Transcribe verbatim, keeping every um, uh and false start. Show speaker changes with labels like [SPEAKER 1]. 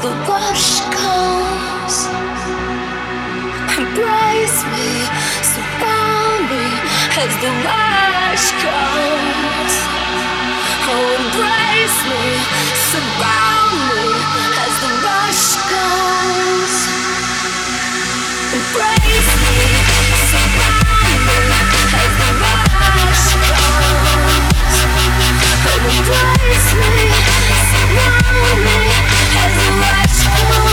[SPEAKER 1] the rush comes. Embrace me, surround me as the rush comes. Oh, embrace me, surround me as the rush comes. Embrace me, surround me as the rush comes. Oh, embrace me, surround me as the rush comes.